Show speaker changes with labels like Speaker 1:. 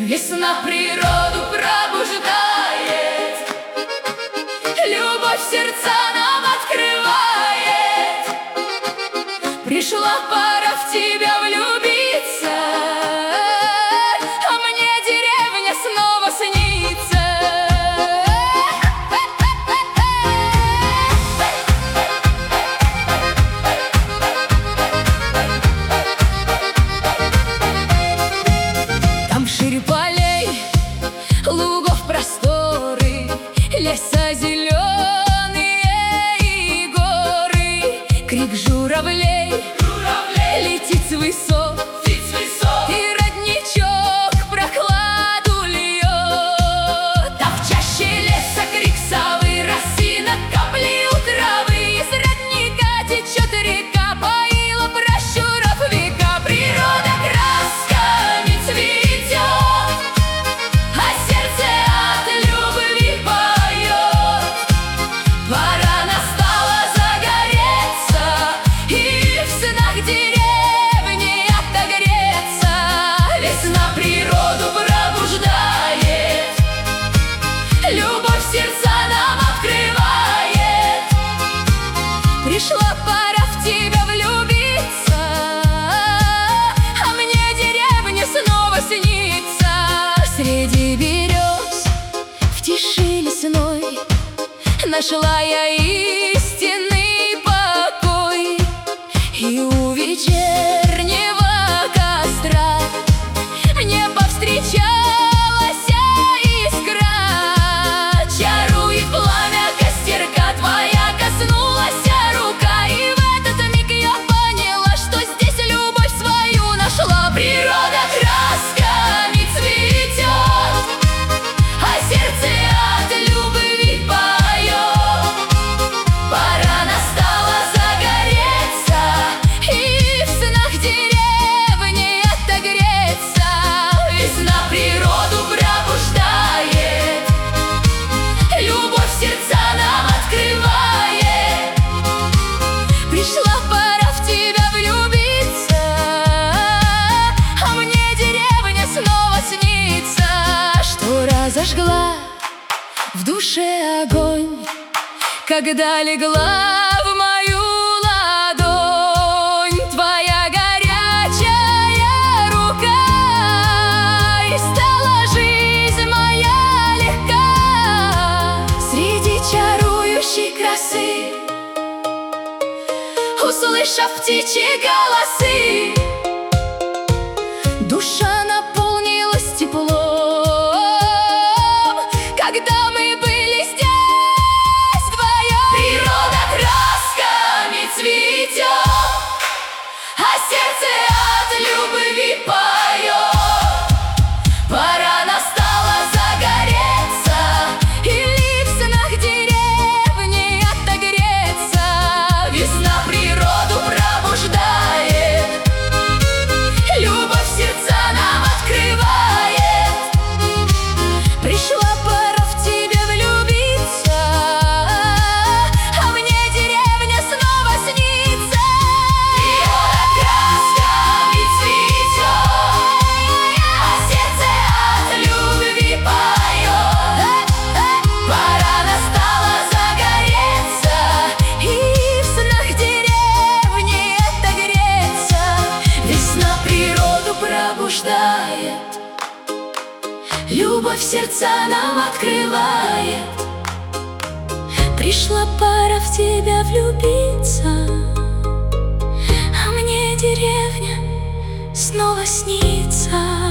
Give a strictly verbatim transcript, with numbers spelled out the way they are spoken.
Speaker 1: Весна природу пробуждает, любовь сердца нам открывает. Пришла пора в тебя влюбиться, а мне деревня снова снится. Там шире полей, лугов просторы, леса зеленые и горы. Крик журавлей, журавлей летит с высот, летит с высот, и родничок прохладу льет. А в чаще леса крик совы, росинок, капли у травы. Из родника течет река, поила пращуров века. Природа красками цветет, а сердце от любви поет. Пора настала загореться и в снах деревни отогреться. Весна природу пробуждает, любовь сердца нам открывает. Пришла пора в тебя влюбиться, а мне деревня снова снится. Среди берез, в тиши лесной, нашла я истинный покой. И у вечернего костра мне повстречалась искра. Чарует пламя костерка, твоя коснулась рука. И в этот миг я поняла, что здесь любовь свою нашла. Природа красками цветет, а сердце от любви поет. Пора настала загореться и в снах деревни отогреться. Весна природу пробуждает, любовь сердца нам открывает. Пришла пора в тебя влюбиться, а мне деревня снова снится. Что разожгла в душе огонь, когда легла в мою ладонь твоя горячая рука. И стала жизнь моя легка среди чарующей красы, услышав птичьи голосы. Душа наполнилась теплом, когда мы были здесь вдвоем. Природа красками цветет, а сердце от любви поет. Пора настала загореться или в снах деревни отогреться. Весна природу пробуждает, любовь сердца нам открывает. Пришла пора в тебя влюбиться, а мне деревня снова снится. Природа красками цветет, а сердце от любви поет. Пора настала загореться и в снах деревни отогреться. Весна природу пробуждает, любовь сердца нам открывает. Пришла пора в тебя влюбиться, а мне деревня снова снится.